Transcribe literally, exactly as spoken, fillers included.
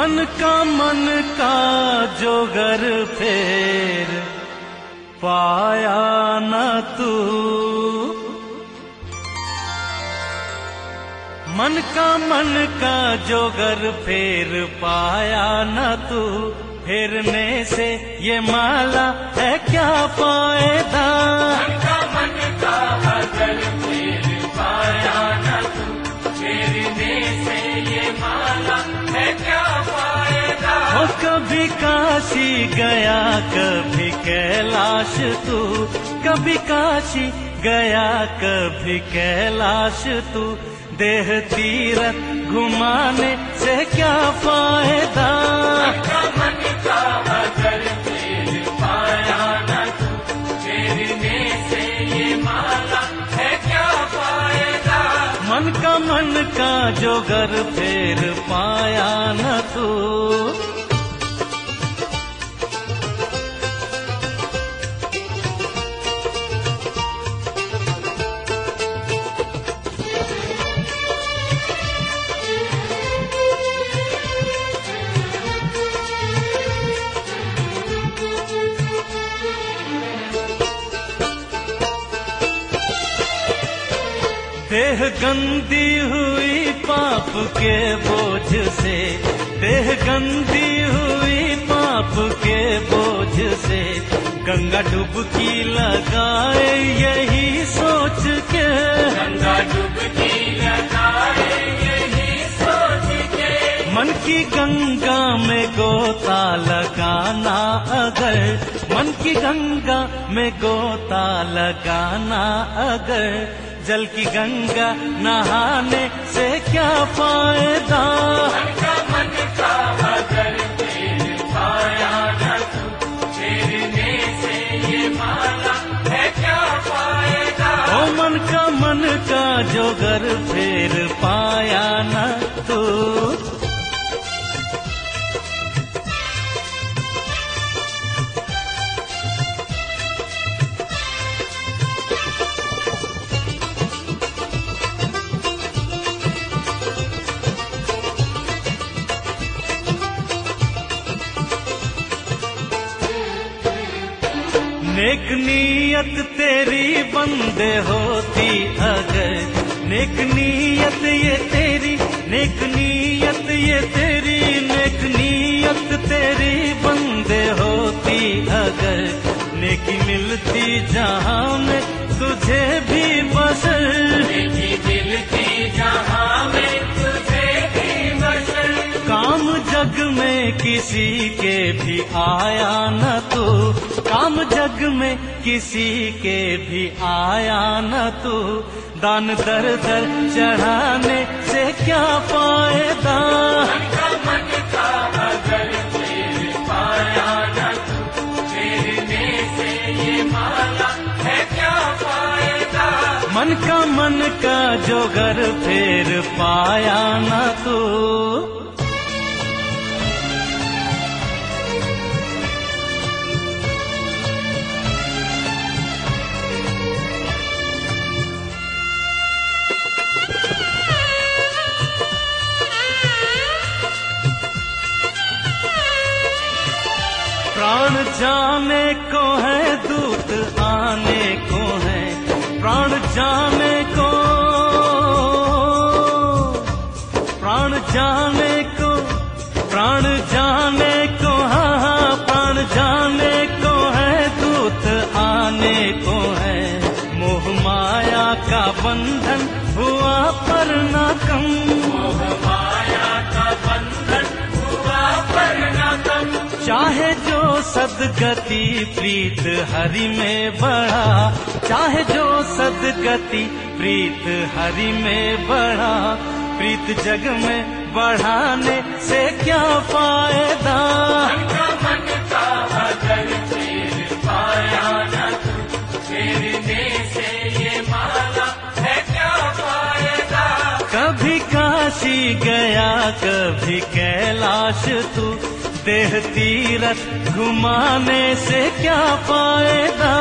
मन का मन का जोगर फेर पाया न तू, मन का मन का जोगर फेर पाया न तू, फेरने से ये माला है क्या फायदा। मन का मन का अगर फेर पाया न तू, फेरने से ये माला है क्या फायदा। हो कभी काशी गया कभी कैलाश तू, कभी काशी गया कभी कैलाश तू, देह तीरथ घुमाने से क्या फायदा। मन का मन का अगर फेर पाया न तू, फेरने से ये माला है क्या फायदा। मन का मन का जोगर फेर पाया न तू। देह गंदी हुई पाप के बोझ से, देह गंदी हुई पाप के बोझ से, गंगा डुबकी लगाए यही सोच के, गंगा डुबकी लगाए यही सोच के। मन की गंगा में गोता लगाना अगर, मन की गंगा में गोता लगाना अगर, जल की गंगा नहाने से क्या फायदा। मन का मन का अगर फेर पाया न तू, फेरने से ये माला है क्या फायदा। ओ मन का मन का जोगर फेर पाया न तू। नेक नीयत तेरी बंदे होती अगर, नेक नीयत ये तेरी, नेक नीयत ये तेरी, नेक नीयत तेरी बंदे होती अगर, नेकी मिलती जहां में तुझे भी बसर, नेकी मिलती जहां में तुझे भी बसर। काम जग में किसी के भी आया न तू, काम जग में किसी के भी आया न तू, दान दर दर चढ़ाने से क्या फायदा। मन का मन का अगर फेर पाया न तू, फेरने से ये माला है क्या फायदा। मन का मन का जोगर फेर पाया न तू। प्राण जाने को है दूत आने को है, प्राण जाने को, प्राण जाने को, प्राण जाने को, हाँ हाँ प्राण जाने को है, दूत आने को है। मोह माया का बंधन हुआ पर न कम, मोह माया का बंधन हुआ पर न कम। चाहे जो सदगति प्रीत हरि में बढ़ा, चाहे जो सदगति प्रीत हरि में बढ़ा, प्रीत जग में बढ़ाने से क्या फायदा। मन का मन का अगर फेर पाया न तू, फेरने से ये माला है क्या फायदा। कभी काशी गया कभी कैलाश तू, देह तीरथ घुमाने से क्या फायदा।